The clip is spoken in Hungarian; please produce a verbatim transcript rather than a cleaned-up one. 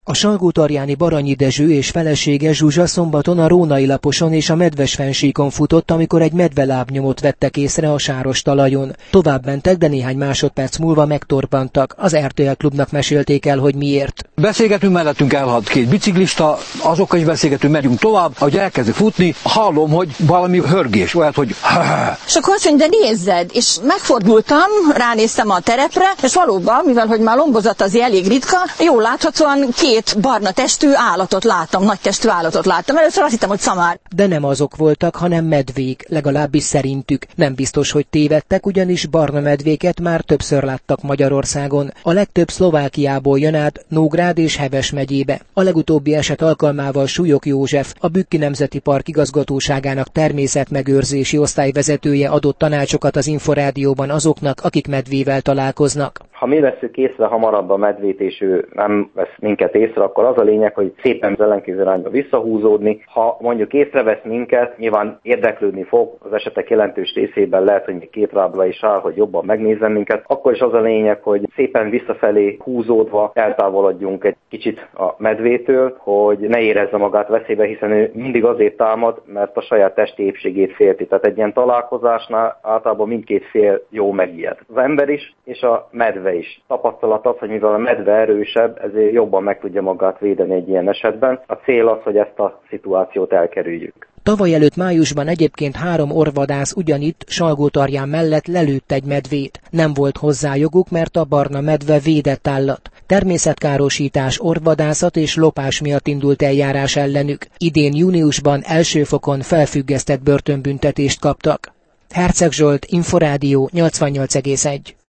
A salgótarjáni Baranyi Dezső és felesége Zsuzsa szombaton a Rónai Laposon és a Medves-fennsíkon futott, amikor egy medvelábnyomot vettek észre a sáros talajon. Tovább mentek, de néhány másodperc múlva megtorpantak. Az er té el Klubnak mesélték el, hogy miért. Beszélgetünk, mellettünk elhalt két biciklista, azokkal is beszélgetünk, megyünk tovább, ahogy elkezdek futni, hallom, hogy valami hörgés, olyat, hogy és akkor azt mondja, de nézzed, és megfordultam, ránéztem a terepre, és valóban, mivel hogy már lombozat azért elég ritka, jól láthatóan két barna testű állatot láttam, nagy testű állatot láttam. Először azt hittem, hogy szamár. De nem azok voltak, hanem medvék, legalábbis szerintük. Nem biztos, hogy tévedtek, ugyanis barna medvéket már többször láttak Magyarországon. A legtöbb Szlovákiából jön át Nógrád és Heves megyébe. A legutóbbi eset alkalmával Súlyog József, a Bükki Nemzeti Park igazgatóságának természetmegőrzési osztályvezetője adott tanácsokat az Inforádióban azoknak, akik medvével találkoznak. Ha mi veszük észre hamarabb a medvét, és ő nem vesz minket észre, akkor az a lényeg, hogy szépen az ellenkező irányba visszahúzódni. Ha mondjuk észrevesz minket, nyilván érdeklődni fog, az esetek jelentős részében lehet, hogy még két lábra is áll, hogy jobban megnézzen minket. Akkor is az a lényeg, hogy szépen visszafelé húzódva eltávolodjunk egy kicsit a medvétől, hogy ne érezze magát veszélybe, hiszen ő mindig azért támad, mert a saját testi épségét félti. Tehát egy ilyen találkozásnál általában mindkét fél jó megijed. Az ember is, és a medve is. Tapasztalat az, hogy mivel a medve erősebb, ezért jobban meg tudja magát védeni egy ilyen esetben. A cél az, hogy ezt a szituációt elkerüljük. Tavaly előtt májusban egyébként három orvvadász ugyanitt Salgótarján mellett lelőtt egy medvét. Nem volt hozzá joguk, mert a barna medve védett állat. Természetkárosítás, orvvadászat és lopás miatt indult eljárás ellenük. Idén júniusban első fokon felfüggesztett börtönbüntetést kaptak. Herceg Zsolt, Inforádió nyolcvannyolc egész egy.